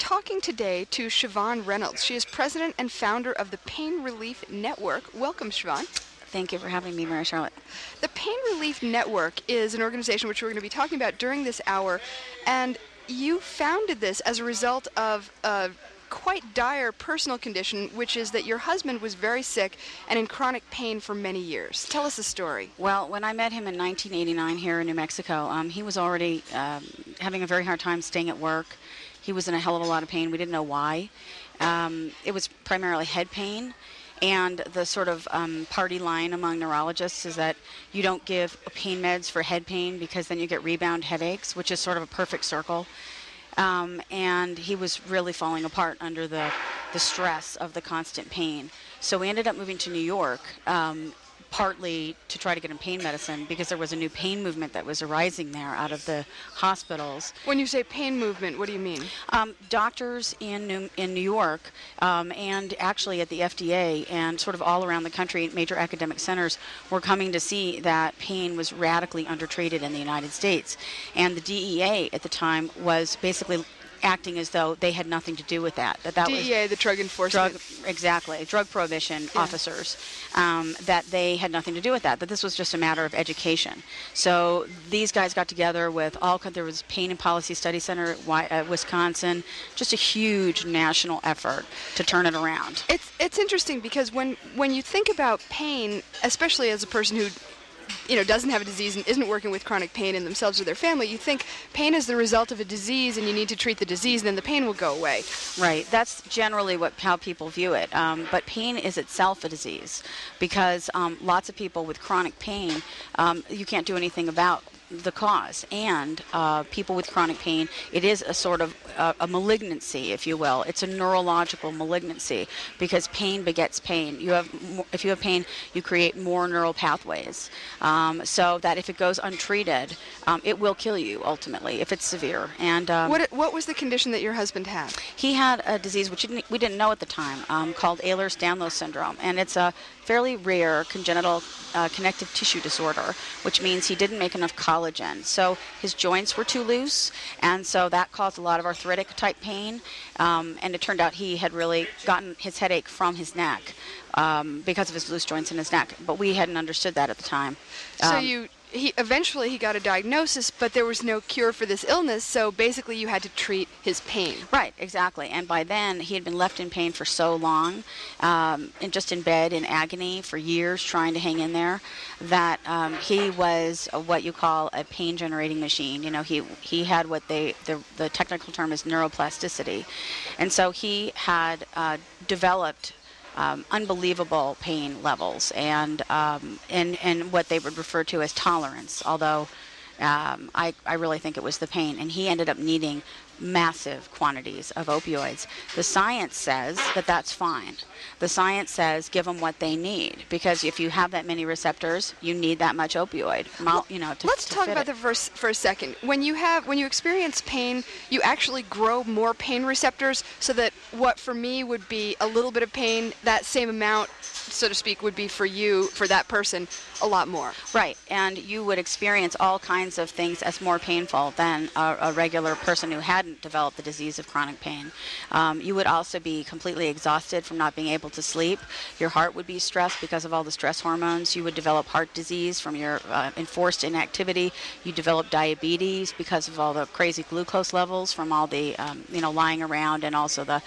talking today to Siobhan Reynolds. She is president and founder of the Pain Relief Network. Welcome, Siobhan. Thank you for having me, Mary Charlotte. The Pain Relief Network is an organization which we're going to be talking about during this hour, and you founded this as a result of a quite dire personal condition, which is that your husband was very sick and in chronic pain for many years. Tell us the story. Well, when I met him in 1989 here in New Mexico, he was already having a very hard time staying at work. He was in a hell of a lot of pain. We didn't know why. It was primarily head pain. And the sort of party line among neurologists is that you don't give pain meds for head pain because then you get rebound headaches, which is sort of a perfect circle. And he was really falling apart under the stress of the constant pain. So we ended up moving to New York, partly to try to get him pain medicine because there was a new pain movement that was arising there out of the hospitals. When you say pain movement, what do you mean? Doctors in New York and actually at the FDA and sort of all around the country, major academic centers were coming to see that pain was radically undertreated in the United States. And the DEA at the time was basically acting as though they had nothing to do with that. That DEA, was the Drug Enforcement. Drug prohibition officers, that they had nothing to do with that, that this was just a matter of education. So these guys got together with there was Pain and Policy Study Center at Wisconsin, just a huge national effort to turn it around. It's interesting because when you think about pain, especially as a person who doesn't have a disease and isn't working with chronic pain in themselves or their family, you think pain is the result of a disease and you need to treat the disease and then the pain will go away. Right. That's generally how people view it. But pain is itself a disease because lots of people with chronic pain, you can't do anything about the cause. And people with chronic pain, it is a sort of a malignancy, if you will. It's a neurological malignancy because pain begets pain. If you have pain, you create more neural pathways. So that if it goes untreated, it will kill you ultimately if it's severe. And what was the condition that your husband had? He had a disease which we didn't know at the time called Ehlers-Danlos syndrome, and it's a fairly rare congenital connective tissue disorder, which means he didn't make enough collagen. So his joints were too loose, and so that caused a lot of arthritic type pain. And it turned out he had really gotten his headache from his neck because of his loose joints in his neck. But we hadn't understood that at the time. So eventually he got a diagnosis, but there was no cure for this illness, so basically you had to treat his pain. Right, exactly. And by then he had been left in pain for so long, and just in bed in agony for years trying to hang in there, that he was what you call a pain generating machine. He had what the technical term is neuroplasticity. And so he had developed unbelievable pain levels and what they would refer to as tolerance, although I really think it was the pain. And he ended up needing massive quantities of opioids. The science says that that's fine. The science says give them what they need, because if you have that many receptors, you need that much opioid. Let's talk about that for a second. When you experience pain, you actually grow more pain receptors, so that what for me would be a little bit of pain, that same amount, so to speak, would be for you, for that person, a lot more. Right, and you would experience all kinds of things as more painful than a regular person who hadn't developed the disease of chronic pain. You would also be completely exhausted from not being able to sleep. Your heart would be stressed because of all the stress hormones. You would develop heart disease from your enforced inactivity. You develop diabetes because of all the crazy glucose levels from all the lying around, and also the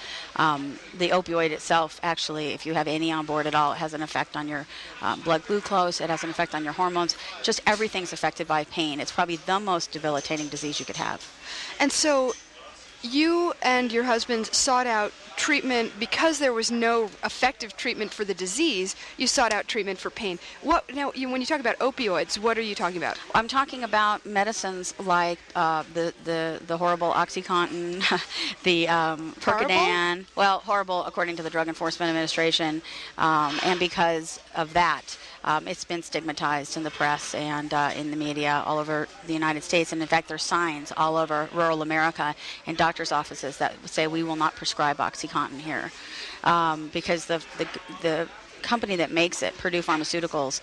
opioid itself. Actually, if you have any on board at all, it has an effect on your blood glucose. It has an effect on your hormones. Just everything's affected by pain. It's probably the most debilitating disease you could have. And so you and your husband sought out treatment because there was no effective treatment for the disease. You sought out treatment for pain. When you talk about opioids, what are you talking about? I'm talking about medicines like the horrible OxyContin, the Percodan. Well, horrible according to the Drug Enforcement Administration, and because of that, it's been stigmatized in the press and in the media all over the United States. And in fact, there's signs all over rural America in doctors' offices that say we will not prescribe OxyContin here, because the company that makes it, Purdue Pharmaceuticals,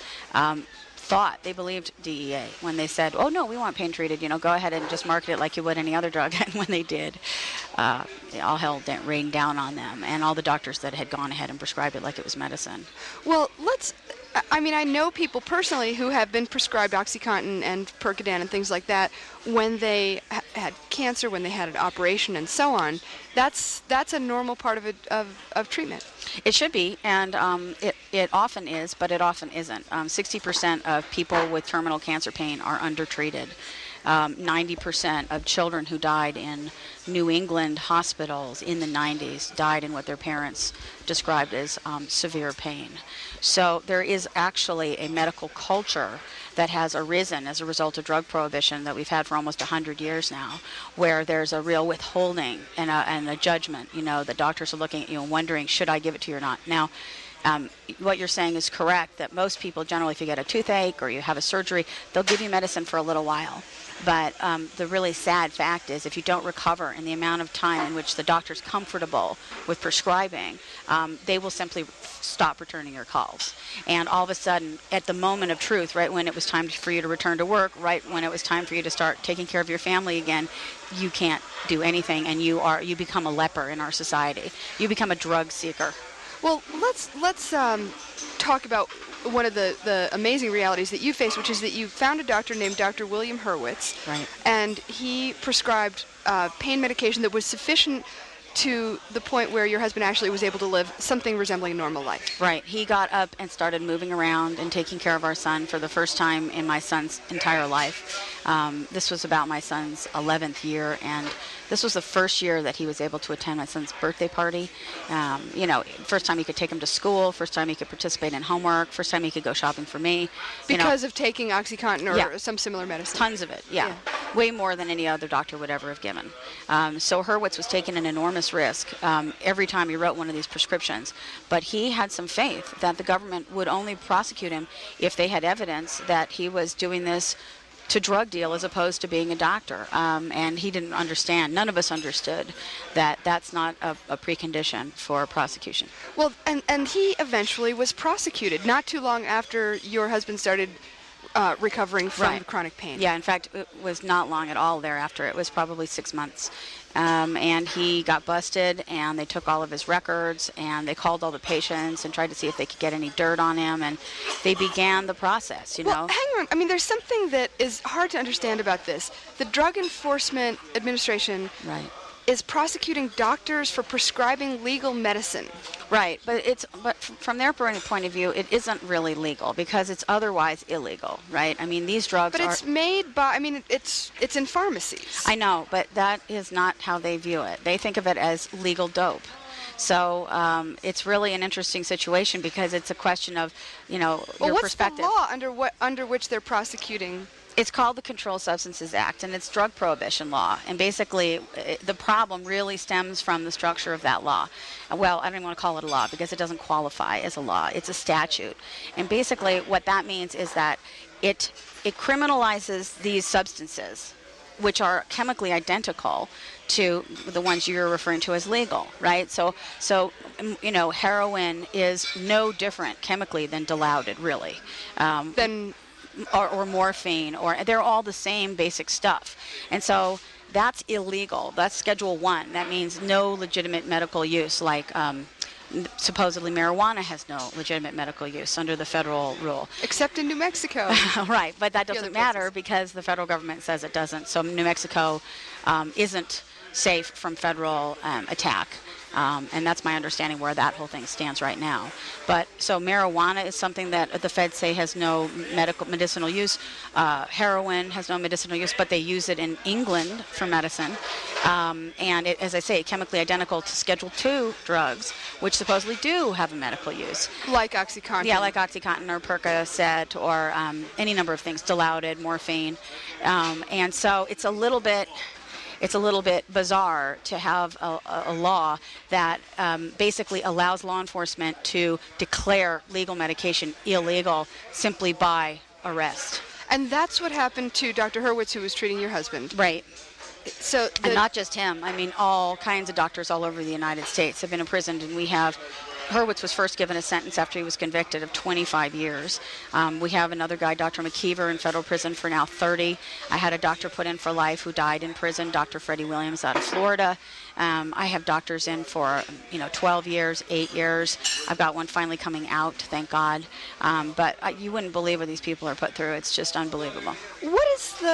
they believed DEA when they said, oh no, we want pain treated, go ahead and just market it like you would any other drug. And when they did, all hell rained down on them, and all the doctors that had gone ahead and prescribed it like it was medicine. Well, I mean, I know people personally who have been prescribed OxyContin and Percodan and things like that when they had cancer, when they had an operation, and so on. That's a normal part of treatment. It should be, and it often is, but it often isn't. 60% of people with terminal cancer pain are undertreated. 90% of children who died in New England hospitals in the 90s died in what their parents described as severe pain. So there is actually a medical culture that has arisen as a result of drug prohibition that we've had for almost 100 years now, where there's a real withholding and a judgment. The doctors are looking at you and wondering, should I give it to you or not? Now, what you're saying is correct, that most people generally, if you get a toothache or you have a surgery, they'll give you medicine for a little while. But the really sad fact is if you don't recover in the amount of time in which the doctor's comfortable with prescribing, they will simply stop returning your calls. And all of a sudden, at the moment of truth, right when it was time for you to return to work, right when it was time for you to start taking care of your family again, you can't do anything, and you become a leper in our society. You become a drug seeker. Well, let's talk about one of the amazing realities that you face, which is that you found a doctor named Dr. William Hurwitz, right, and he prescribed pain medication that was sufficient to the point where your husband actually was able to live something resembling a normal life. Right. He got up and started moving around and taking care of our son for the first time in my son's entire life. This was about my son's 11th year, and this was the first year that he was able to attend my son's birthday party. First time he could take him to school, first time he could participate in homework, first time he could go shopping for me. Because of taking OxyContin or some similar medicine. Tons of it, yeah. Way more than any other doctor would ever have given. So Hurwitz was taking an enormous risk every time he wrote one of these prescriptions. But he had some faith that the government would only prosecute him if they had evidence that he was doing this to drug deal as opposed to being a doctor. And he didn't understand, none of us understood, that that's not a precondition for prosecution. Well, and he eventually was prosecuted not too long after your husband started recovering from chronic pain. Yeah, in fact, it was not long at all thereafter. It was probably 6 months. And he got busted, and they took all of his records, and they called all the patients and tried to see if they could get any dirt on him, and they began the process, Well, hang on. I mean, there's something that is hard to understand about this. The Drug Enforcement Administration is prosecuting doctors for prescribing legal medicine. Right, but from their point of view, it isn't really legal because it's otherwise illegal, right? I mean, these drugs But it's made by, it's in pharmacies. I know, but that is not how they view it. They think of it as legal dope. So it's really an interesting situation because it's a question of, your perspective. What's the law under which they're prosecuting? It's called the Controlled Substances Act, and it's drug prohibition law. And basically, the problem really stems from the structure of that law. Well, I don't even want to call it a law because it doesn't qualify as a law. It's a statute. And basically, what that means is that it criminalizes these substances, which are chemically identical to the ones you're referring to as legal, right? So heroin is no different chemically than Dilaudid, really. Or morphine, or they're all the same basic stuff. And so that's illegal. That's Schedule 1. That means no legitimate medical use, like supposedly marijuana has no legitimate medical use under the federal rule. Except in New Mexico. Right, but that doesn't matter because the federal government says it doesn't. So New Mexico isn't safe from federal attack. And that's my understanding where that whole thing stands right now. But so marijuana is something that the feds say has no medicinal use. Heroin has no medicinal use, but they use it in England for medicine. And it, as I say, chemically identical to Schedule 2 drugs, which supposedly do have a medical use. Like OxyContin. Yeah, like OxyContin or Percocet or any number of things, Dilaudid, morphine. And so it's a little bit bizarre to have a law that basically allows law enforcement to declare legal medication illegal simply by arrest. And that's what happened to Dr. Hurwitz, who was treating your husband. Right. So and not just him. I mean, all kinds of doctors all over the United States have been imprisoned, and we have. Hurwitz was first given a sentence after he was convicted of 25 years. We have another guy, Dr. McKeever, in federal prison for now 30. I had a doctor put in for life who died in prison, Dr. Freddie Williams out of Florida. I have doctors in for 12 years, 8 years. I've got one finally coming out, thank God. But you wouldn't believe what these people are put through. It's just unbelievable. What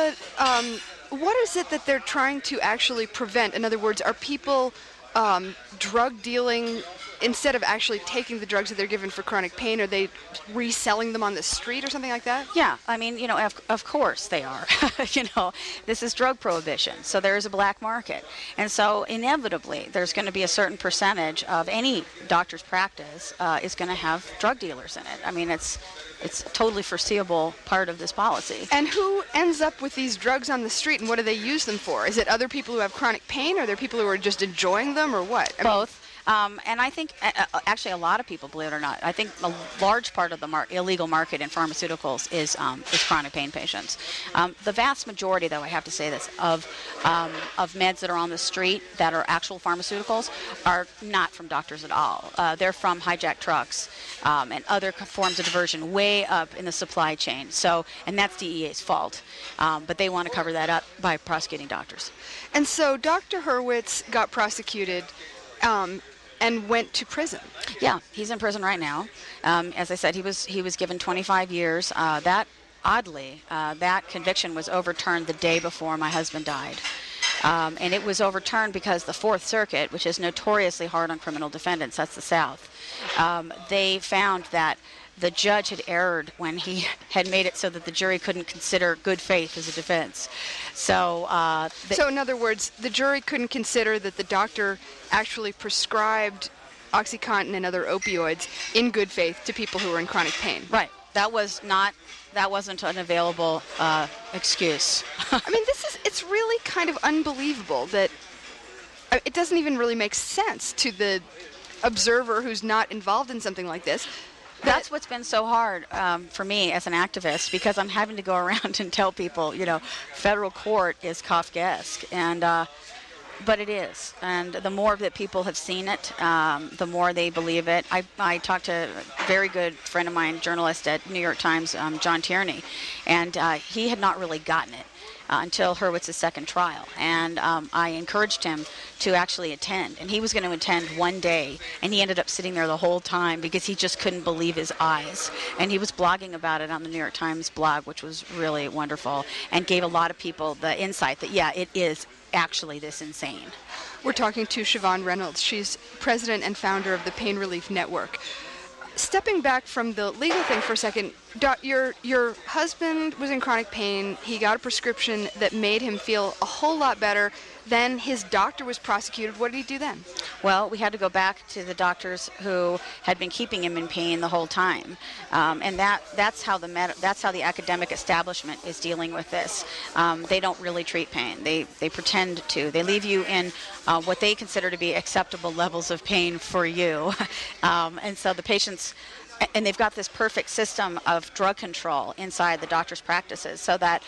is it that they're trying to actually prevent? In other words, are people drug dealing? Instead of actually taking the drugs that they're given for chronic pain, are they reselling them on the street or something like that? Yeah, I mean, of course they are. This is drug prohibition, so there is a black market. And so inevitably, there's going to be a certain percentage of any doctor's practice is going to have drug dealers in it. I mean, it's a totally foreseeable part of this policy. And who ends up with these drugs on the street, and what do they use them for? Is it other people who have chronic pain, or are there people who are just enjoying them, or what? Both. And I think, actually, a lot of people, believe it or not, I think a large part of the illegal market in pharmaceuticals is chronic pain patients. The vast majority, though, I have to say this, of meds that are on the street that are actual pharmaceuticals are not from doctors at all. They're from hijacked trucks and other forms of diversion way up in the supply chain. So, and that's DEA's fault. But they want to cover that up by prosecuting doctors. And so Dr. Hurwitz got prosecuted and went to prison. Yeah, he's in prison right now. As I said, he was given 25 years. That conviction was overturned the day before my husband died. And it was overturned because the Fourth Circuit, which is notoriously hard on criminal defendants, that's the South, they found that the judge had erred when he had made it so that the jury couldn't consider good faith as a defense. So, so in other words, the jury couldn't consider that the doctor actually prescribed OxyContin and other opioids in good faith to people who were in chronic pain. Right. That wasn't an available excuse. I mean, it's really kind of unbelievable that it doesn't even really make sense to the observer who's not involved in something like this. That's what's been so hard for me as an activist, because I'm having to go around and tell people, federal court is Kafkaesque, and but it is. And the more that people have seen it, the more they believe it. I talked to a very good friend of mine, journalist at New York Times, John Tierney, and he had not really gotten it until Hurwitz's second trial. And I encouraged him to actually attend. And he was going to attend one day, and he ended up sitting there the whole time because he just couldn't believe his eyes. And he was blogging about it on the New York Times blog, which was really wonderful, and gave a lot of people the insight that, yeah, it is actually this insane. We're talking to Siobhan Reynolds. She's president and founder of the Pain Relief Network. Stepping back from the legal thing for a second, your husband was in chronic pain. He got a prescription that made him feel a whole lot better. Then his doctor was prosecuted. What did he do then? Well, we had to go back to the doctors who had been keeping him in pain the whole time, and that's how the academic establishment is dealing with this. They don't really treat pain. They pretend to. They leave you in what they consider to be acceptable levels of pain for you, and so the patients. And they've got this perfect system of drug control inside the doctor's practices, so that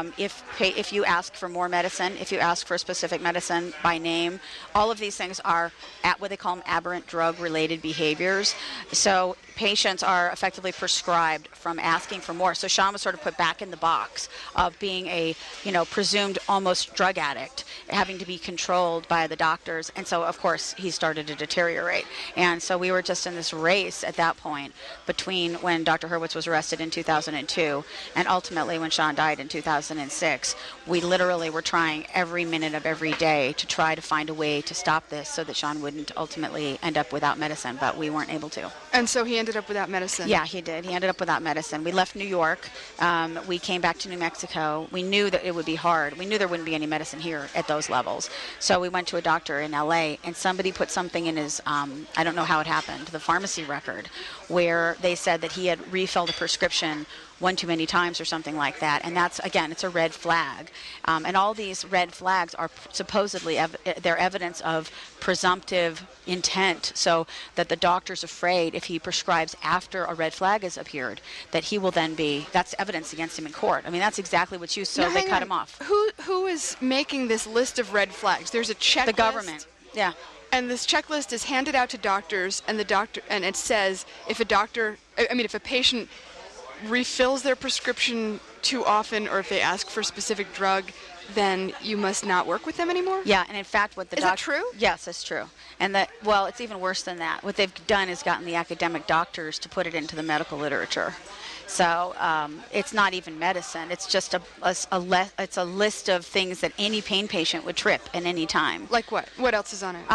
if you ask for more medicine, if you ask for a specific medicine by name, all of these things are at what they call them aberrant drug-related behaviors. So patients are effectively prescribed from asking for more. So Sean was sort of put back in the box of being a presumed almost drug addict, having to be controlled by the doctors. And so, of course, he started to deteriorate. And so we were just in this race at that point between when Dr. Hurwitz was arrested in 2002 and ultimately when Sean died in 2006. We literally were trying every minute of every day to try to find a way to stop this so that Sean wouldn't ultimately end up without medicine, but we weren't able to. And so he ended up without medicine? Yeah, he did. He ended up without medicine. We left New York. We came back to New Mexico. We knew that it would be hard. We knew there wouldn't be any medicine here at those levels. So we went to a doctor in LA, and somebody put something in his, I don't know how it happened, the pharmacy record, where where they said that he had refilled a prescription one too many times or something like that. And that's, again, it's a red flag. And all these red flags are supposedly they're evidence of presumptive intent, so that the doctor's afraid if he prescribes after a red flag has appeared, that he will then be, that's evidence against him in court. I mean, that's exactly what's used, so Now, they hang cut on. him off. Who is making this list of red flags? There's a checklist. The government, yeah. And this checklist is handed out to doctors, and it says if a patient refills their prescription too often, or if they ask for a specific drug, then you must not work with them anymore? Yeah, and in fact, what the Is that true? Yes, that's true. And it's even worse than that. What they've done is gotten the academic doctors to put it into the medical literature. So it's not even medicine. It's just it's a list of things that any pain patient would trip at any time. Like what? What else is on it?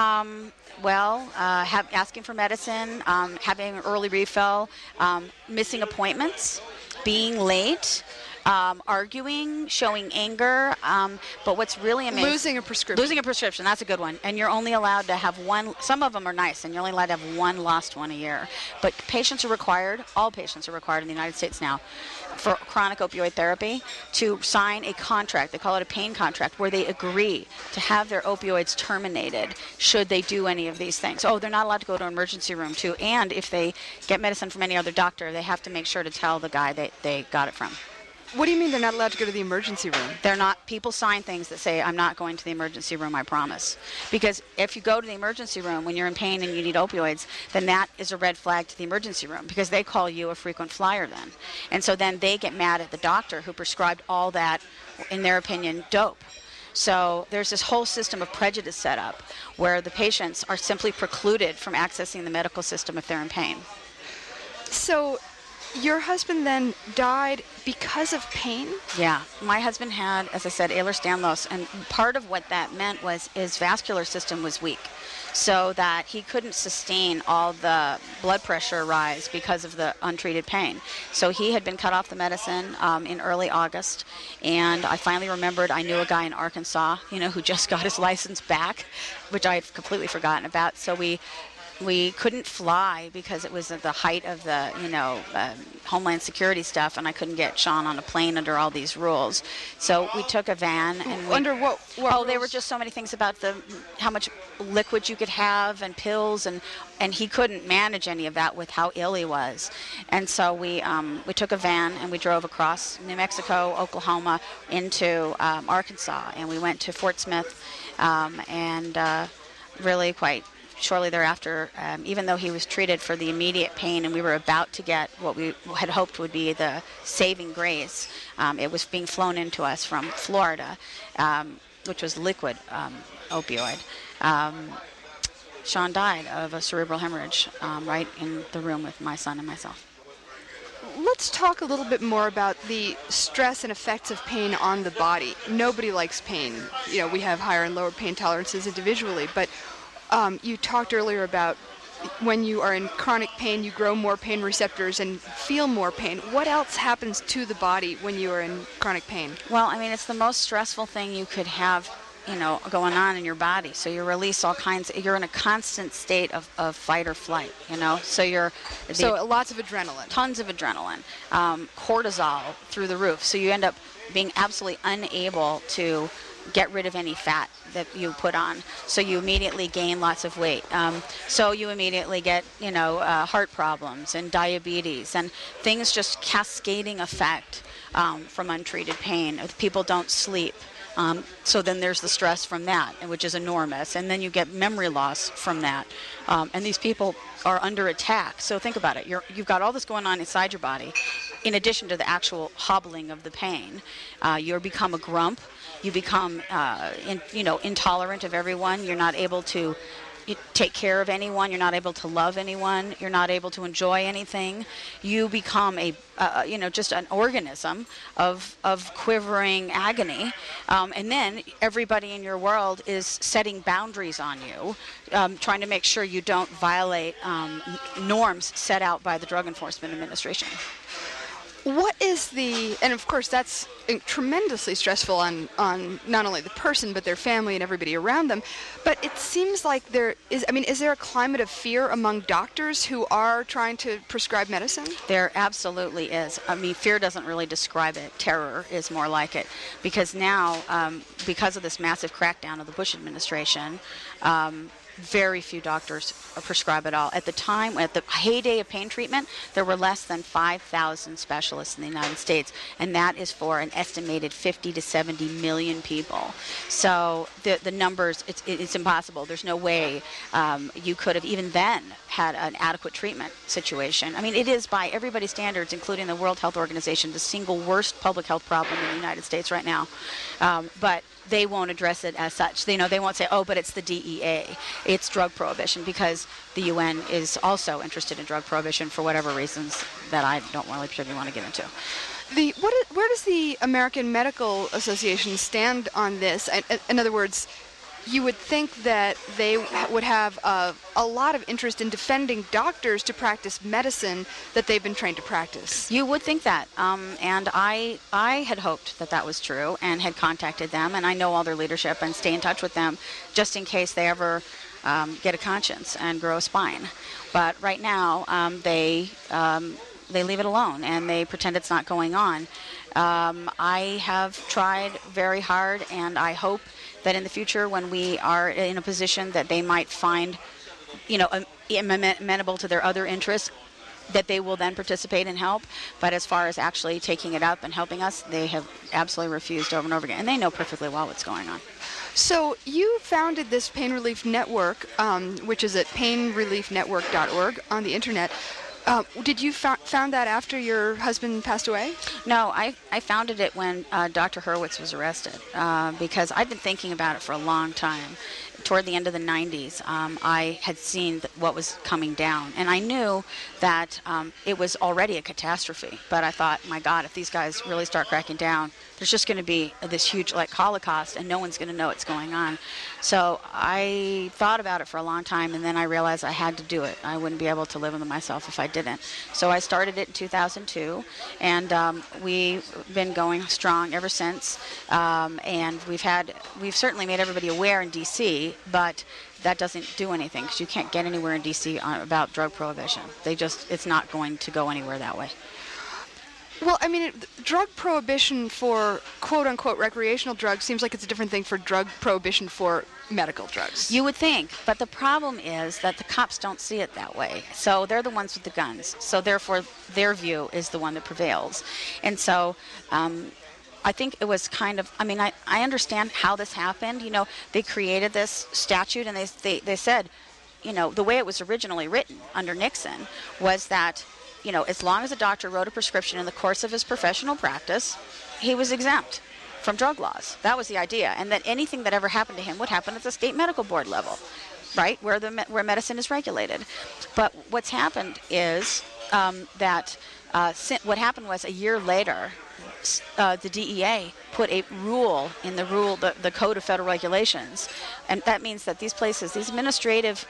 Asking for medicine, having an early refill, missing appointments, being late, arguing, showing anger. But what's really amazing... Losing a prescription. Losing a prescription, that's a good one. And you're only allowed to have one. Some of them are nice, and you're only allowed to have one lost one a year. But patients are required, all patients are required in the United States now, for chronic opioid therapy, to sign a contract. They call it a pain contract, where they agree to have their opioids terminated should they do any of these things. Oh, they're not allowed to go to an emergency room, too. And if they get medicine from any other doctor, they have to make sure to tell the guy they got it from. What do you mean they're not allowed to go to the emergency room? They're not. People sign things that say, I'm not going to the emergency room, I promise. Because if you go to the emergency room when you're in pain and you need opioids, then that is a red flag to the emergency room, because they call you a frequent flyer then. And so then they get mad at the doctor who prescribed all that, in their opinion, dope. So there's this whole system of prejudice set up where the patients are simply precluded from accessing the medical system if they're in pain. So your husband then died because of pain? Yeah. My husband had, as I said, Ehlers-Danlos, and part of what that meant was his vascular system was weak, so that he couldn't sustain all the blood pressure rise because of the untreated pain. So he had been cut off the medicine in early August, and I finally remembered I knew a guy in Arkansas, who just got his license back, which I had completely forgotten about. So we couldn't fly because it was at the height of the, Homeland Security stuff, and I couldn't get Sean on a plane under all these rules. So we took a van, and Under what there were rules? just so many things about how much liquid you could have and pills, and he couldn't manage any of that with how ill he was. And so we took a van and we drove across New Mexico, Oklahoma, into Arkansas, and we went to Fort Smith, and really quite shortly thereafter, even though he was treated for the immediate pain and we were about to get what we had hoped would be the saving grace, it was being flown into us from Florida, which was liquid opioid. Sean died of a cerebral hemorrhage right in the room with my son and myself. Let's talk a little bit more about the stress and effects of pain on the body. Nobody likes pain. We have higher and lower pain tolerances individually, but you talked earlier about when you are in chronic pain, you grow more pain receptors and feel more pain. What else happens to the body when you are in chronic pain? Well, it's the most stressful thing you could have, going on in your body. So you release all kinds, you're in a constant state of fight or flight, So Lots of adrenaline. Tons of adrenaline, cortisol through the roof. So you end up being absolutely unable to get rid of any fat that you put on. So you immediately gain lots of weight. So you immediately get, heart problems and diabetes and things just cascading effect from untreated pain. People don't sleep. So then there's the stress from that, which is enormous. And then you get memory loss from that. And these people are under attack. So think about it. You've got all this going on inside your body, in addition to the actual hobbling of the pain. You become a grump. You become, intolerant of everyone. You're not able to take care of anyone. You're not able to love anyone. You're not able to enjoy anything. You become just an organism of quivering agony. And then everybody in your world is setting boundaries on you, trying to make sure you don't violate norms set out by the Drug Enforcement Administration. What is and of course that's tremendously stressful on not only the person but their family and everybody around them, but it seems like is there a climate of fear among doctors who are trying to prescribe medicine? There absolutely is. I mean, fear doesn't really describe it. Terror is more like it. Because now, because of this massive crackdown of the Bush administration, very few doctors prescribe it all. At the time, at the heyday of pain treatment, there were less than 5,000 specialists in the United States, and that is for an estimated 50 to 70 million people. So the numbers, it's impossible. There's no way you could have even then had an adequate treatment situation. I mean, it is by everybody's standards, including the World Health Organization, the single worst public health problem in the United States right now. But they won't address it as such. They won't say, oh, but it's the DEA. It's drug prohibition, because the UN is also interested in drug prohibition for whatever reasons that I don't really particularly want to get into. Where does the American Medical Association stand on this? In other words, you would think that they would have a lot of interest in defending doctors to practice medicine that they've been trained to practice. You would think that, and I had hoped that that was true and had contacted them, and I know all their leadership and stay in touch with them just in case they ever get a conscience and grow a spine. But right now, they leave it alone and they pretend it's not going on. I have tried very hard, and I hope that in the future, when we are in a position that they might find, amenable to their other interests, that they will then participate and help. But as far as actually taking it up and helping us, they have absolutely refused over and over again, and they know perfectly well what's going on. So you founded this Pain Relief Network, which is at painreliefnetwork.org on the internet. Did you found that after your husband passed away? No, I founded it when Dr. Hurwitz was arrested, because I'd been thinking about it for a long time. Toward the end of the 90s, I had seen what was coming down, and I knew that it was already a catastrophe. But I thought, my God, if these guys really start cracking down, there's just going to be this huge Holocaust, and no one's going to know what's going on. So I thought about it for a long time, and then I realized I had to do it. I wouldn't be able to live with myself if I didn't. So I started it in 2002, and we've been going strong ever since. And we've certainly made everybody aware in D.C., but that doesn't do anything, because you can't get anywhere in D.C. about drug prohibition. It's not going to go anywhere that way. Well, I mean, drug prohibition for quote-unquote recreational drugs seems like it's a different thing for drug prohibition for medical drugs. You would think, but the problem is that the cops don't see it that way. So they're the ones with the guns. So therefore, their view is the one that prevails. And so I think it was I understand how this happened. They created this statute, and they said, the way it was originally written under Nixon was that, as long as a doctor wrote a prescription in the course of his professional practice, he was exempt from drug laws. That was the idea, and that anything that ever happened to him would happen at the state medical board level, right, where medicine is regulated. But what's happened is that what happened was, a year later, the DEA put a rule in the Code of Federal Regulations, and that means that these places, these administrative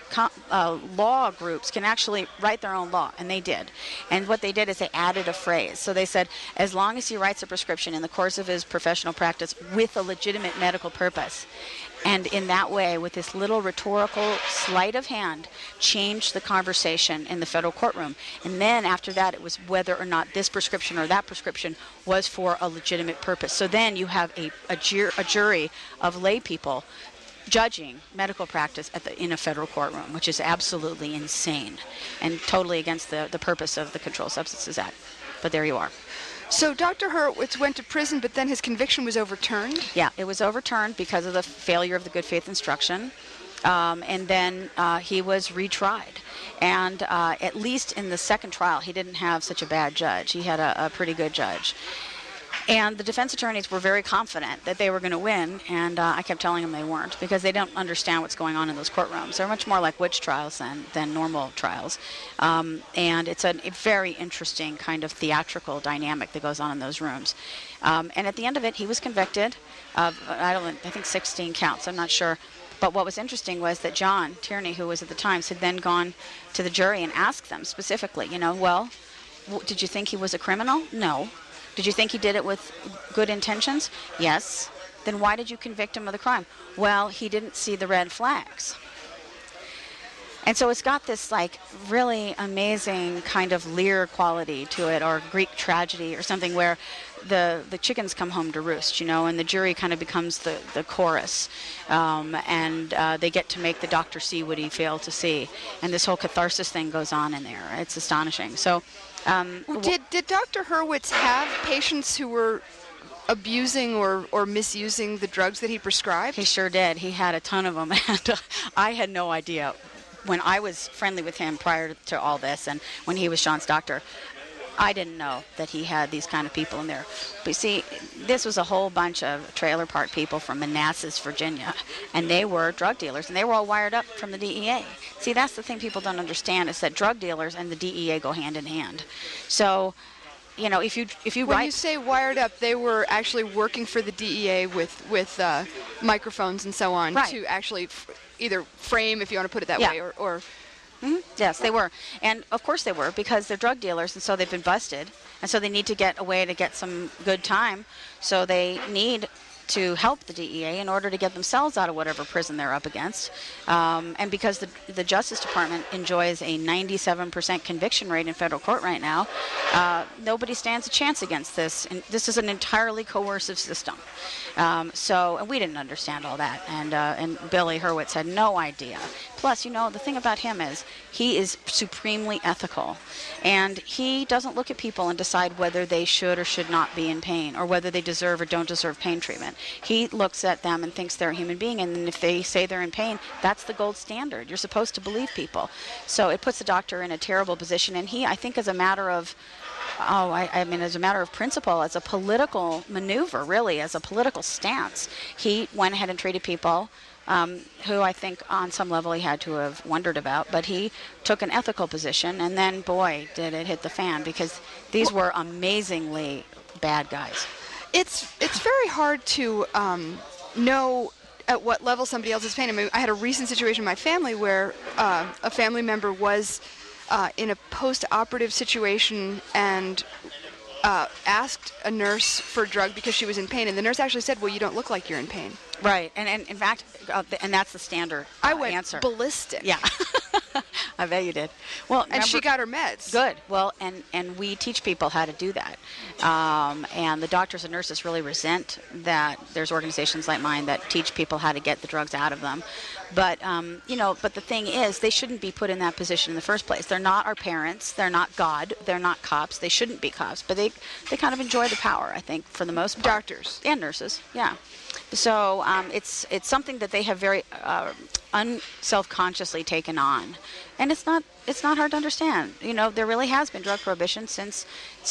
law groups, can actually write their own law, and they did. And what they did is they added a phrase. So they said, as long as he writes a prescription in the course of his professional practice with a legitimate medical purpose, and in that way, with this little rhetorical sleight of hand, changed the conversation in the federal courtroom. And then after that, it was whether or not this prescription or that prescription was for a legitimate purpose. So then you have a jury of lay people judging medical practice in a federal courtroom, which is absolutely insane and totally against the purpose of the Controlled Substances Act. But there you are. So Dr. Hurwitz went to prison, but then his conviction was overturned? Yeah, it was overturned because of the failure of the good faith instruction. And then he was retried. And at least in the second trial, he didn't have such a bad judge. He had a pretty good judge. And the defense attorneys were very confident that they were going to win, and I kept telling them they weren't, because they don't understand what's going on in those courtrooms. They're much more like witch trials than normal trials. And it's a very interesting kind of theatrical dynamic that goes on in those rooms. And at the end of it, he was convicted of, I think 16 counts, I'm not sure. But what was interesting was that John Tierney, who was at the Times, had then gone to the jury and asked them specifically, Did you think he was a criminal? No. Did you think he did it with good intentions? Yes. Then why did you convict him of the crime? Well, he didn't see the red flags. And so it's got this like really amazing kind of Lear quality to it, or Greek tragedy or something, where the chickens come home to roost, and the jury kind of becomes the chorus, and they get to make the doctor see what he failed to see, and this whole catharsis thing goes on in there. It's astonishing. So did Dr. Hurwitz have patients who were abusing or misusing the drugs that he prescribed? He sure did. He had a ton of them, and I had no idea. When I was friendly with him prior to all this, and when he was Sean's doctor, I didn't know that he had these kind of people in there. But you see, this was a whole bunch of trailer park people from Manassas, Virginia, and they were drug dealers, and they were all wired up from the DEA. See, that's the thing people don't understand, is that drug dealers and the DEA go hand in hand. So, if you when you say wired up, they were actually working for the DEA with microphones and so on, right, to actually either frame, if you want to put it that way, or Mm-hmm. Yes, they were. And of course they were, because they're drug dealers, and so they've been busted. And so they need to get a way to get some good time. So they need to help the DEA in order to get themselves out of whatever prison they're up against. And because the Justice Department enjoys a 97% conviction rate in federal court right now, nobody stands a chance against this. And this is an entirely coercive system. And we didn't understand all that. And Billy Hurwitz had no idea. Plus, the thing about him is he is supremely ethical. And he doesn't look at people and decide whether they should or should not be in pain, or whether they deserve or don't deserve pain treatment. He looks at them and thinks they're a human being, and if they say they're in pain, that's the gold standard. You're supposed to believe people. So it puts the doctor in a terrible position. And he, I think, as a matter of as a matter of principle, as a political maneuver, really, as a political stance, he went ahead and treated people who I think on some level he had to have wondered about, but he took an ethical position, and then, boy, did it hit the fan, because these were amazingly bad guys. It's very hard to know at what level somebody else is pain. I mean, I had a recent situation in my family where a family member was in a post-operative situation and asked a nurse for a drug because she was in pain, and the nurse actually said, well, you don't look like you're in pain. Right, and in fact, and that's the standard I went answer. Ballistic. Yeah, I bet you did. Well, and she got her meds. Good. Well, and we teach people how to do that, and the doctors and nurses really resent that there's organizations like mine that teach people how to get the drugs out of them. But but the thing is, they shouldn't be put in that position in the first place. They're not our parents. They're not God. They're not cops. They shouldn't be cops. But they kind of enjoy the power, I think, for the most part. Doctors and nurses. Yeah. So it's something that they have very self-consciously taken on, and it's not hard to understand. There really has been drug prohibition since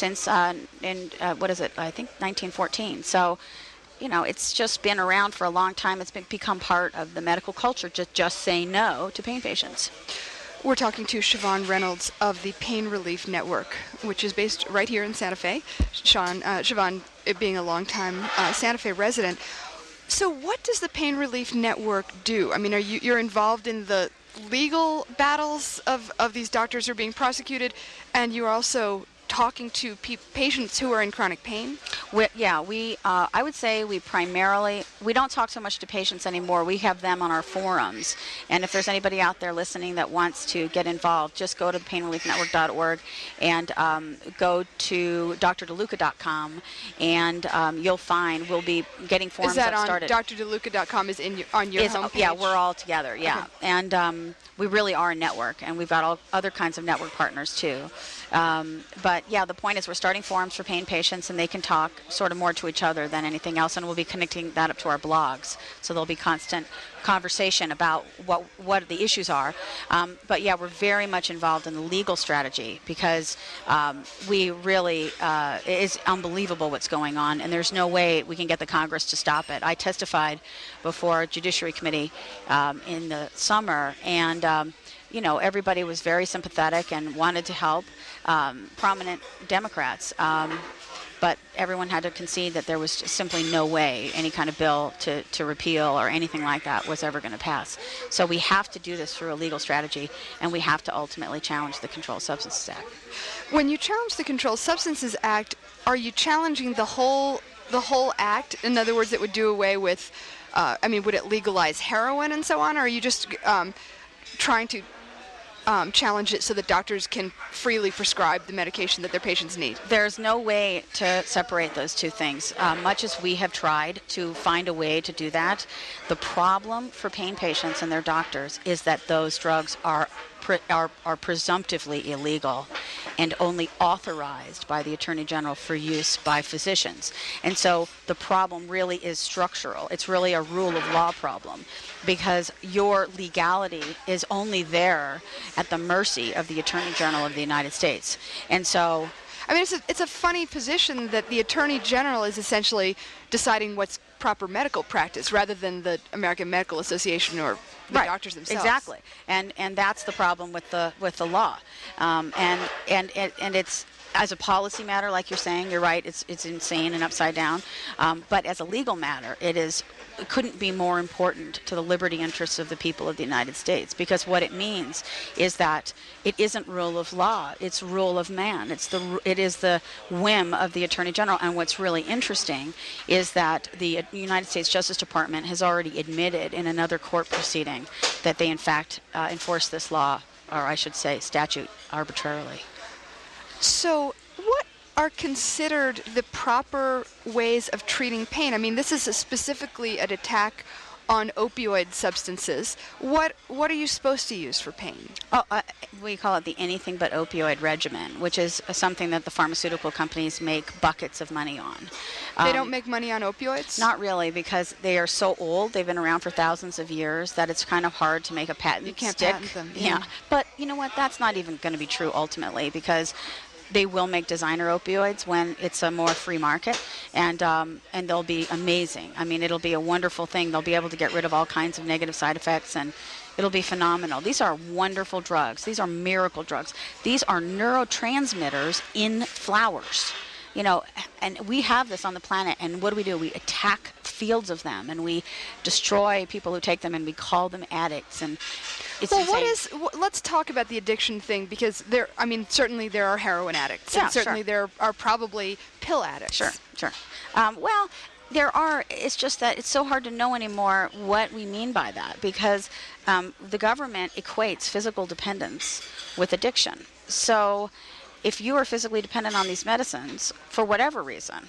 what is it? I think 1914. So. It's just been around for a long time. It's become part of the medical culture, just say no to pain patients. We're talking to Siobhan Reynolds of the Pain Relief Network, which is based right here in Santa Fe. Siobhan being a longtime Santa Fe resident. So what does the Pain Relief Network do? I mean, you're involved in the legal battles of these doctors who are being prosecuted, and you're also talking to patients who are in chronic pain? I would say we don't talk so much to patients anymore. We have them on our forums. And if there's anybody out there listening that wants to get involved, just go to painreliefnetwork.org and go to drdeluca.com, and you'll find we'll be getting forums started. Is that on drdeluca.com is on your homepage? Yeah, we're all together, yeah. Okay. And we really are a network, and we've got all other kinds of network partners too. But yeah, the point is we're starting forums for pain patients, and they can talk sort of more to each other than anything else, and we'll be connecting that up to our blogs. So there'll be constant conversation about what the issues are. But yeah, we're very much involved in the legal strategy, because we really, it is unbelievable what's going on, and there's no way we can get the Congress to stop it. I testified before a Judiciary Committee in the summer, and everybody was very sympathetic and wanted to help. Prominent Democrats. but everyone had to concede that there was just simply no way any kind of bill to repeal or anything like that was ever going to pass. So we have to do this through a legal strategy, and we have to ultimately challenge the Controlled Substances Act. When you challenge the Controlled Substances Act, are you challenging the whole act? In other words, it would do away with, would it legalize heroin and so on, or are you just trying to challenge it so that doctors can freely prescribe the medication that their patients need? There's no way to separate those two things. Much as we have tried to find a way to do that, the problem for pain patients and their doctors is that those drugs are presumptively illegal and only authorized by the Attorney General for use by physicians. And so the problem really is structural. It's really a rule of law problem, because your legality is only there at the mercy of the Attorney General of the United States. And so it's a funny position that the Attorney General is essentially deciding what's proper medical practice rather than the American Medical Association or the doctors themselves. Exactly, and that's the problem with the law, and it's, as a policy matter, like you're saying, you're right, it's insane and upside down, but as a legal matter, it couldn't be more important to the liberty interests of the people of the United States, because what it means is that it isn't rule of law, it's rule of man. It is the whim of the Attorney General. And what's really interesting is that the United States Justice Department has already admitted in another court proceeding that they in fact enforce this law, or I should say statute, arbitrarily. So what are considered the proper ways of treating pain? I mean, this is specifically an attack on opioid substances. What are you supposed to use for pain? We call it the anything but opioid regimen, which is something that the pharmaceutical companies make buckets of money on. They don't make money on opioids? Not really, because they are so old, they've been around for thousands of years, that it's kind of hard to make a patent You can't stick. patent them. Yeah. But you know what? That's not even going to be true ultimately, because they will make designer opioids when it's a more free market, and they'll be amazing. I mean, it'll be a wonderful thing. They'll be able to get rid of all kinds of negative side effects, and it'll be phenomenal. These are wonderful drugs. These are miracle drugs. These are neurotransmitters in flowers. And we have this on the planet, and what do? We attack fields of them, and we destroy people who take them, and we call them addicts, and it's insane. Let's talk about the addiction thing, because certainly there are heroin addicts, Yeah, and certainly sure. there are probably pill addicts. Sure. There are. It's just that it's so hard to know anymore what we mean by that, because the government equates physical dependence with addiction. So if you are physically dependent on these medicines for whatever reason,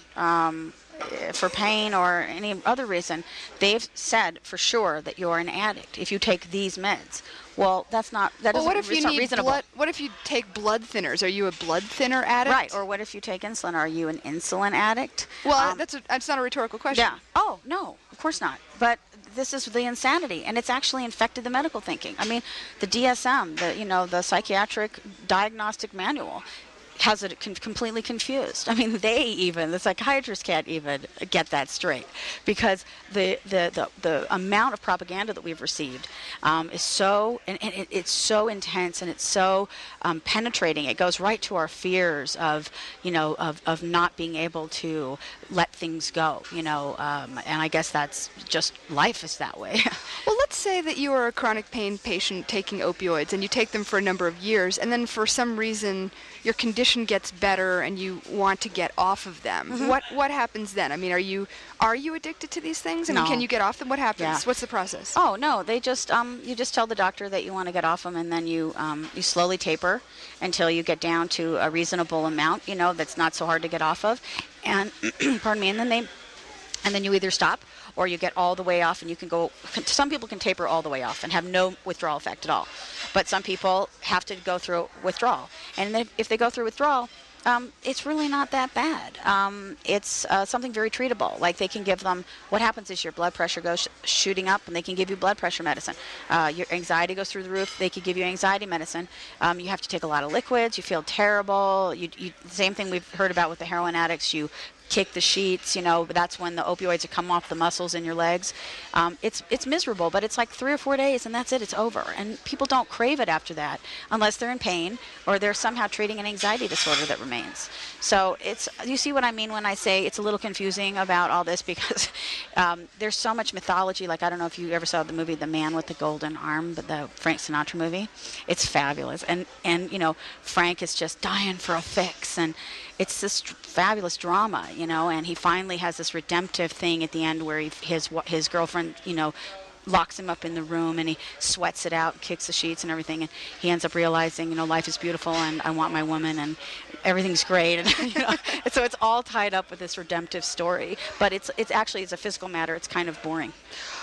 for pain or any other reason, they've said for sure that you're an addict if you take these meds. Well, that isn't reasonable. What if you take blood thinners? Are you a blood thinner addict? Right. Or what if you take insulin? Are you an insulin addict? Well, that's not a rhetorical question. Yeah. Oh, no, of course not. But this is the insanity, and it's actually infected the medical thinking. I mean, the DSM, the Psychiatric Diagnostic Manual, has it completely confused. I mean, the psychiatrists can't even get that straight, because the amount of propaganda that we've received is so, and it's so intense, and it's so penetrating. It goes right to our fears of not being able to let things go, and I guess that's just life is that way. Well, let's say that you are a chronic pain patient taking opioids, and you take them for a number of years, and then for some reason your condition gets better and you want to get off of them. Mm-hmm. What happens then? I mean, are you addicted to these things? I mean, can you get off them? What happens? Yeah. What's the process? Oh, no, they just you just tell the doctor that you want to get off them, and then you slowly taper until you get down to a reasonable amount, that's not so hard to get off of. And pardon me, and then you either stop or you get all the way off, and you can go. Some people can taper all the way off and have no withdrawal effect at all, but some people have to go through withdrawal. And then if they go through withdrawal, it's really not that bad. It's something very treatable. Like they can give them, what happens is your blood pressure goes shooting up, and they can give you blood pressure medicine. Your anxiety goes through the roof, they can give you anxiety medicine. You have to take a lot of liquids, you feel terrible. The same thing we've heard about with the heroin addicts. You kick the sheets, but that's when the opioids come off the muscles in your legs. It's miserable, but it's like 3 or 4 days, and that's it. It's over. And people don't crave it after that unless they're in pain or they're somehow treating an anxiety disorder that remains. So you see what I mean when I say it's a little confusing about all this, because there's so much mythology. Like, I don't know if you ever saw the movie The Man with the Golden Arm, but the Frank Sinatra movie. It's fabulous. And Frank is just dying for a fix, and it's this fabulous drama, and he finally has this redemptive thing at the end where his girlfriend, locks him up in the room, and he sweats it out, kicks the sheets and everything, and he ends up realizing, life is beautiful, and I want my woman, and everything's great, and and so it's all tied up with this redemptive story. But it's actually a physical matter. It's kind of boring.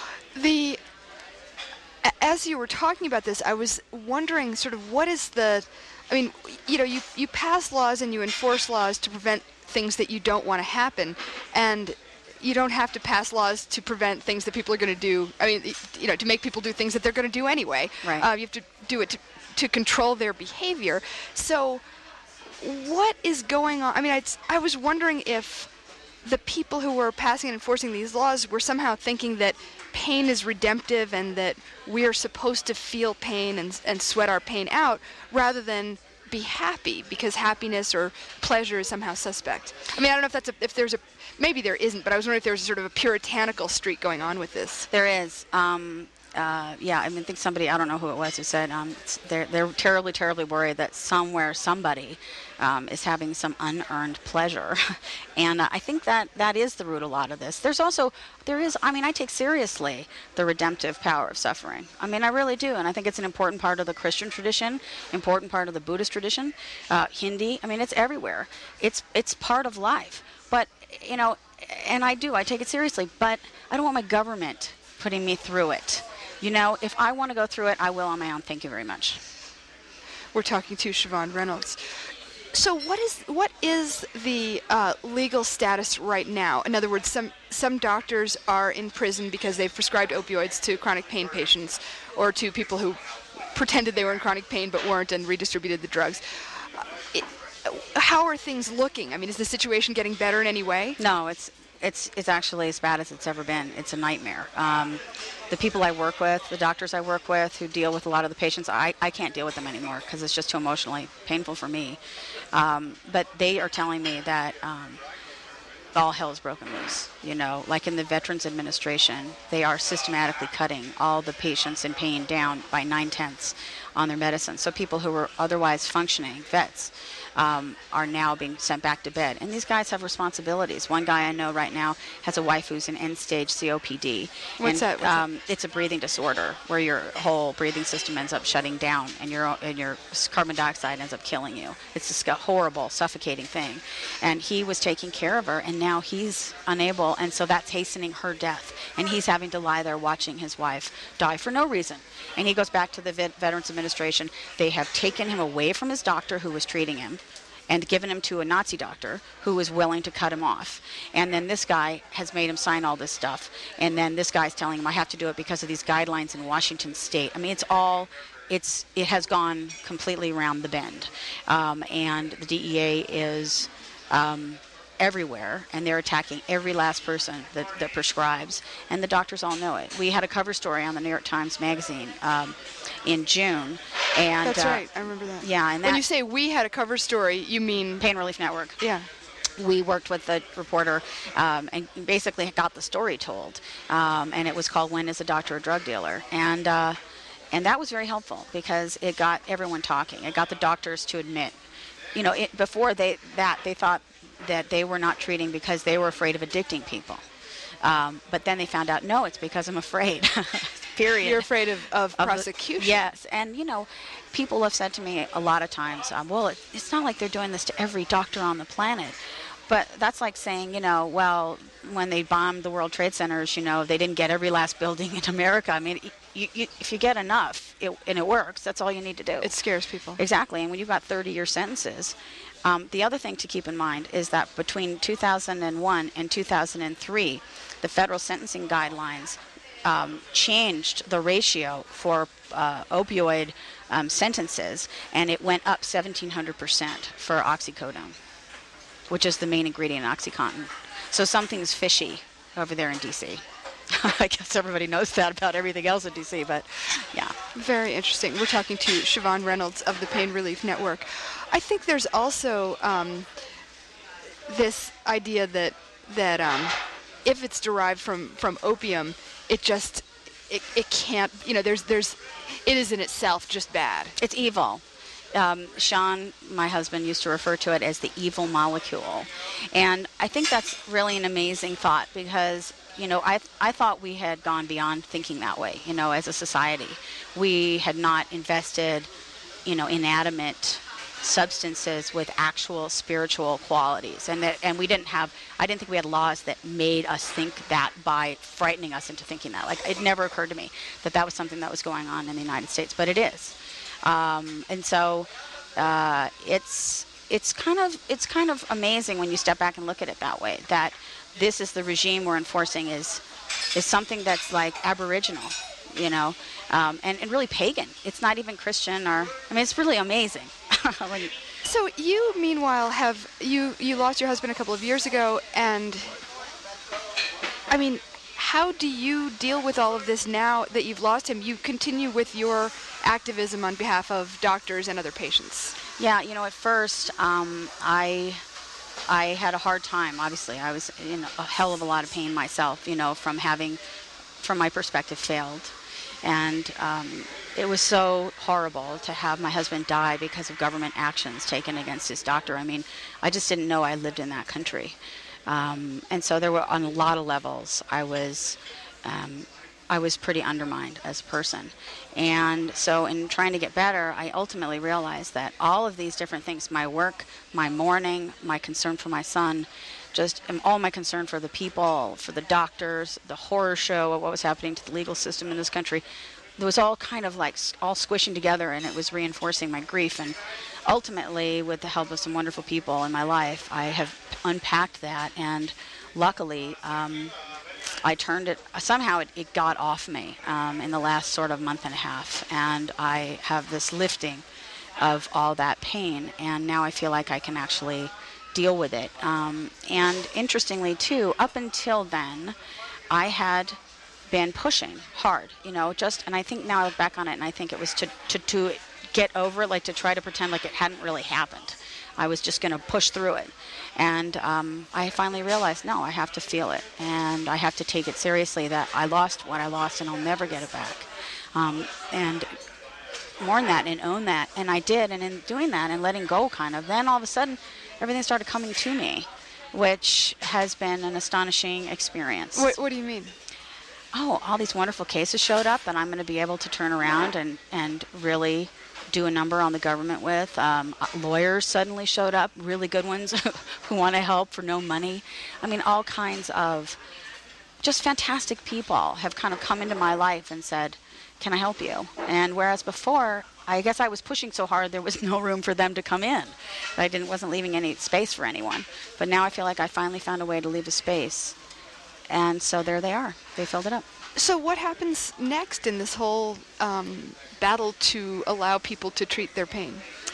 As you were talking about this, I was wondering sort of what is you pass laws and you enforce laws to prevent things that you don't want to happen, and you don't have to pass laws to prevent things that people are going to do. To make people do things that they're going to do anyway. Right. You have to do it to control their behavior. So what is going on? I was wondering if the people who were passing and enforcing these laws were somehow thinking that pain is redemptive and that we are supposed to feel pain and sweat our pain out rather than be happy, because happiness or pleasure is somehow suspect. I don't know if there's maybe there isn't, but I was wondering if there was sort of a puritanical streak going on with this. There is. I think somebody, I don't know who it was, who said they're terribly, terribly worried that somewhere somebody is having some unearned pleasure. And I think that is the root of a lot of this. I take seriously the redemptive power of suffering. I really do. And I think it's an important part of the Christian tradition, important part of the Buddhist tradition, Hindi. It's everywhere. It's part of life. But, and I take it seriously, but I don't want my government putting me through it. If I want to go through it, I will on my own. Thank you very much. We're talking to Siobhan Reynolds. So what is the legal status right now? In other words, some doctors are in prison because they've prescribed opioids to chronic pain patients or to people who pretended they were in chronic pain but weren't and redistributed the drugs. How are things looking? Is the situation getting better in any way? No, it's actually as bad as it's ever been. It's a nightmare. The people I work with, the doctors I work with who deal with a lot of the patients, I can't deal with them anymore because it's just too emotionally painful for me. But they are telling me that all hell is broken loose. Like in the Veterans Administration, they are systematically cutting all the patients in pain down by 9/10 on their medicine. So people who were otherwise functioning, vets, are now being sent back to bed. And these guys have responsibilities. One guy I know right now has a wife who's in end-stage COPD. What's that? It's a breathing disorder where your whole breathing system ends up shutting down and your carbon dioxide ends up killing you. It's just a horrible, suffocating thing. And he was taking care of her, and now he's unable, and so that's hastening her death. And he's having to lie there watching his wife die for no reason. And he goes back to the Veterans Administration. They have taken him away from his doctor who was treating him and given him to a Nazi doctor who was willing to cut him off. And then this guy has made him sign all this stuff. And then this guy's telling him, I have to do it because of these guidelines in Washington State. It has gone completely around the bend. And the DEA is everywhere, and they're attacking every last person that prescribes, and the doctors all know it. We had a cover story on the New York Times Magazine in June. And that's right, I remember that. Yeah, and when you say we had a cover story, you mean Pain Relief Network. Yeah. We worked with the reporter and basically got the story told, and it was called "When is a Doctor a Drug Dealer?" And that was very helpful because it got everyone talking. It got the doctors to admit, before they thought that they were not treating because they were afraid of addicting people. But then they found out, no, it's because I'm afraid. Period. You're afraid of prosecution. Yes. And, people have said to me a lot of times, well, it's not like they're doing this to every doctor on the planet. But that's like saying, when they bombed the World Trade Centers, they didn't get every last building in America. If you get enough and it works, that's all you need to do. It scares people. Exactly. And when you've got 30-year sentences, the other thing to keep in mind is that between 2001 and 2003, the federal sentencing guidelines changed the ratio for opioid sentences, and it went up 1,700% for oxycodone. which is the main ingredient in OxyContin. So something's fishy over there in D.C. I guess everybody knows that about everything else in D.C., but yeah. Very interesting. We're talking to Siobhan Reynolds of the Pain Relief Network. I think there's also this idea that if it's derived from opium, it can't, it is in itself just bad. It's evil. Sean, my husband, used to refer to it as the evil molecule. And I think that's really an amazing thought because, I thought we had gone beyond thinking that way, as a society. We had not invested, inanimate substances with actual spiritual qualities. And I didn't think we had laws that made us think that by frightening us into thinking that. Like, it never occurred to me that was something that was going on in the United States, but it is. And so it's kind of amazing when you step back and look at it that way, that this is the regime we're enforcing is something that's like Aboriginal, and really pagan. It's not even Christian it's really amazing. So you, meanwhile, you lost your husband a couple of years ago, and how do you deal with all of this now that you've lost him? You continue with your activism on behalf of doctors and other patients. Yeah, at first I had a hard time. Obviously, I was in a hell of a lot of pain myself, from having, from my perspective, failed. And it was so horrible to have my husband die because of government actions taken against his doctor. I just didn't know I lived in that country. And so there were, on a lot of levels, I was pretty undermined as a person. And so in trying to get better, I ultimately realized that all of these different things, my work, my mourning, my concern for my son, all my concern for the people, for the doctors, the horror show of what was happening to the legal system in this country, it was all kind of like all squishing together, and it was reinforcing my grief. And ultimately, with the help of some wonderful people in my life, I have unpacked that, and luckily, I turned it, somehow it got off me in the last sort of month and a half, and I have this lifting of all that pain, and now I feel like I can actually deal with it. And interestingly, too, up until then, I had been pushing hard, and I think now I look back on it, and I think it was to get over it, like to try to pretend like it hadn't really happened. I was just going to push through it. And I finally realized, no, I have to feel it. And I have to take it seriously that I lost what I lost and I'll never get it back. And mourn that and own that. And I did. And in doing that and letting go then all of a sudden, everything started coming to me, which has been an astonishing experience. What do you mean? Oh, all these wonderful cases showed up, and I'm going to be able to turn around and really do a number on the government with. Lawyers suddenly showed up, really good ones who want to help for no money. All kinds of just fantastic people have kind of come into my life and said, can I help you? And whereas before, I guess I was pushing so hard there was no room for them to come in. I wasn't leaving any space for anyone. But now I feel like I finally found a way to leave a space. And so there they are. They filled it up. So what happens next in this whole battle to allow people to treat their pain?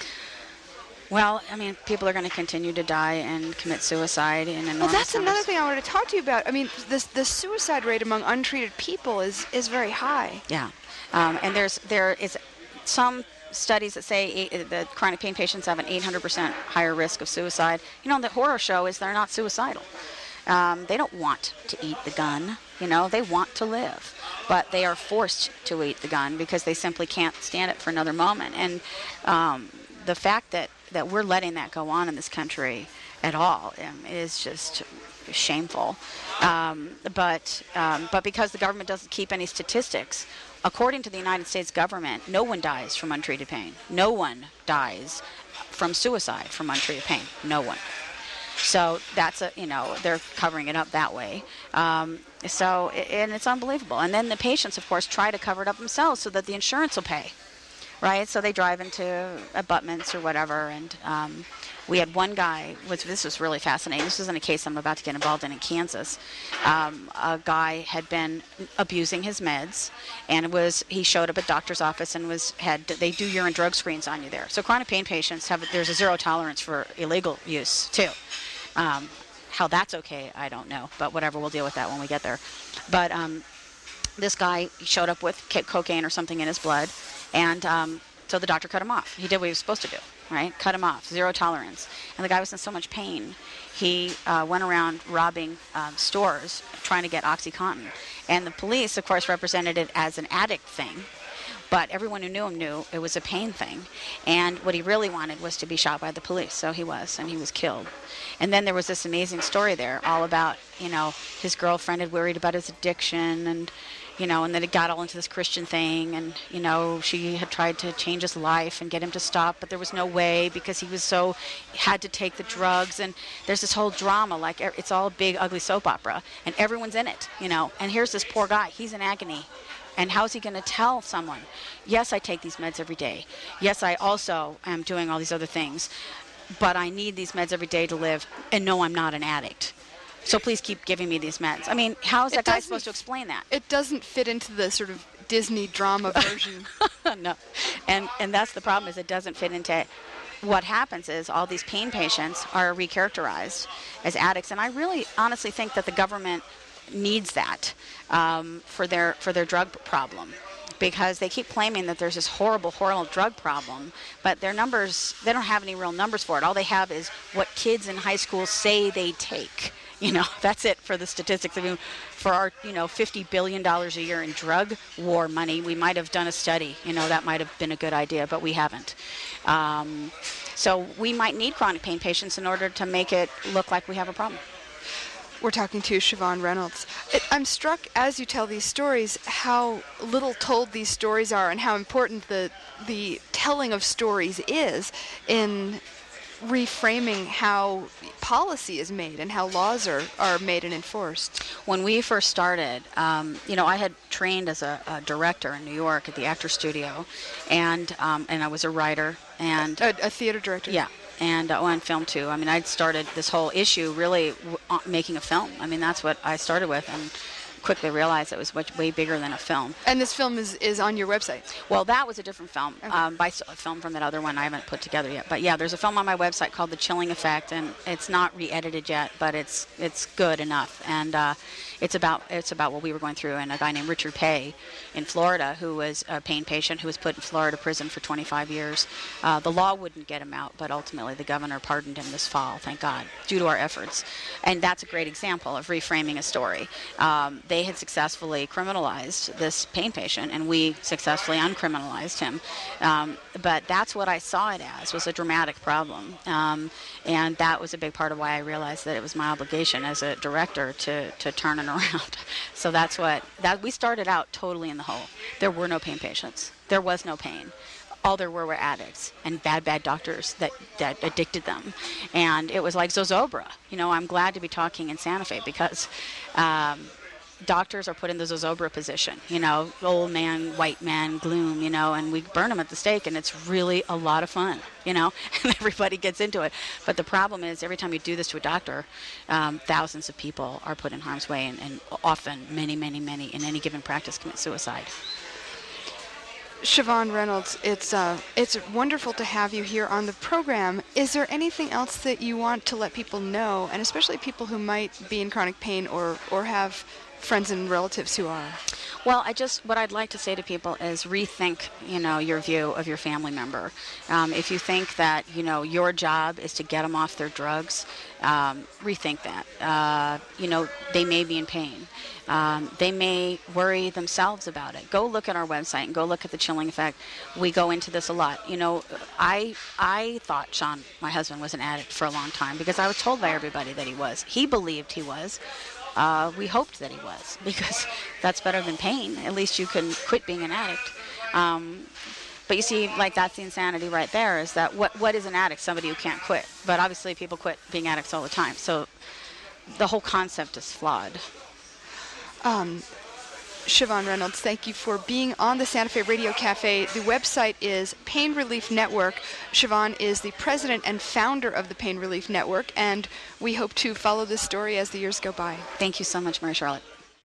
Well, people are going to continue to die and commit suicide in enormous Well, that's numbers. another thing I wanted to talk to you about. The suicide rate among untreated people is very high. Yeah. And there is some studies that say that chronic pain patients have an 800% higher risk of suicide. The horror show is they're not suicidal. They don't want to eat the gun. They want to live. But they are forced to eat the gun because they simply can't stand it for another moment. And the fact that we're letting that go on in this country at all is just shameful. But because the government doesn't keep any statistics, according to the United States government, no one dies from untreated pain. No one dies from suicide from untreated pain. No one. So that's they're covering it up that way. And it's unbelievable. And then the patients, of course, try to cover it up themselves so that the insurance will pay, right? So they drive into abutments or whatever. And we had one guy, this was really fascinating. This isn't a case I'm about to get involved in Kansas. A guy had been abusing his meds, and he showed up at doctor's office and they do urine drug screens on you there. So chronic pain patients there's a zero tolerance for illegal use too. How that's okay, I don't know. But whatever, we'll deal with that when we get there. But this guy showed up with cocaine or something in his blood, and so the doctor cut him off. He did what he was supposed to do, right? Cut him off, 0 tolerance. And the guy was in so much pain, he went around robbing stores trying to get OxyContin. And the police, of course, represented it as an addict thing. But everyone who knew him knew it was a pain thing. And what he really wanted was to be shot by the police. So he was, and he was killed. And then there was this amazing story there all about, his girlfriend had worried about his addiction and then it got all into this Christian thing, and, she had tried to change his life and get him to stop, but there was no way because he had to take the drugs, and there's this whole drama, like it's all a big, ugly soap opera, and everyone's in it, and here's this poor guy, he's in agony. And how's he going to tell someone, yes, I take these meds every day. Yes, I also am doing all these other things, but I need these meds every day to live, and no, I'm not an addict. So please keep giving me these meds. I mean, how is that guy supposed to explain that? It doesn't fit into the sort of Disney drama version. No. And that's the problem, is it doesn't fit into what happens is all these pain patients are recharacterized as addicts. And I really honestly think that the government needs that for their drug problem, because they keep claiming that there's this horrible drug problem, but their numbers, they don't have any real numbers for it. All they have is what kids in high school say they take. That's it for the statistics. I mean, for our, $50 billion a year in drug war money, we might have done a study. That might have been a good idea, but we haven't. So we might need chronic pain patients in order to make it look like we have a problem. We're talking to Siobhan Reynolds. I'm struck as you tell these stories how little told these stories are, and how important the telling of stories is in reframing how policy is made and how laws are made and enforced. When we first started, I had trained as a director in New York at the Actors Studio, and I was a writer and a theater director. Yeah. And film too. I mean, I'd started this whole issue really making a film. I mean, that's what I started with, and quickly realized it was way bigger than a film. And this film is on your website? Well, that was a different film, okay. By a film from that other one I haven't put together yet. But yeah, there's a film on my website called The Chilling Effect, and it's not re-edited yet, but it's good enough. And it's about what we were going through, and a guy named Richard Pay in Florida, who was a pain patient who was put in Florida prison for 25 years. The law wouldn't get him out, but ultimately the governor pardoned him this fall, thank God, due to our efforts. And that's a great example of reframing a story. They had successfully criminalized this pain patient, and we successfully uncriminalized him. But that's what I saw it as, was a dramatic problem. And that was a big part of why I realized that it was my obligation as a director to turn it around. So that we started out totally in the hole. There were no pain patients. There was no pain. All there were addicts and bad doctors that addicted them. And it was like Zozobra. I'm glad to be talking in Santa Fe because doctors are put in the Zozobra position, old man, white man, gloom, and we burn them at the stake, and it's really a lot of fun, and everybody gets into it. But the problem is every time you do this to a doctor, thousands of people are put in harm's way, and often many in any given practice commit suicide. Siobhan Reynolds, it's wonderful to have you here on the program. Is there anything else that you want to let people know, and especially people who might be in chronic pain or have friends and relatives who are? Well, what I'd like to say to people is rethink, your view of your family member. If you think that, your job is to get them off their drugs, rethink that. They may be in pain. They may worry themselves about it. Go look at our website and go look at The Chilling Effect. We go into this a lot. I thought Sean, my husband, was an addict for a long time because I was told by everybody that he was. He believed he was. We hoped that he was, because that's better than pain. At least you can quit being an addict. But you see, that's the insanity right there, is that what is an addict? Somebody who can't quit. But obviously people quit being addicts all the time. So the whole concept is flawed. Siobhan Reynolds, thank you for being on the Santa Fe Radio Cafe. The website is Pain Relief Network. Siobhan is the president and founder of the Pain Relief Network, and we hope to follow this story as the years go by. Thank you so much, Mary Charlotte.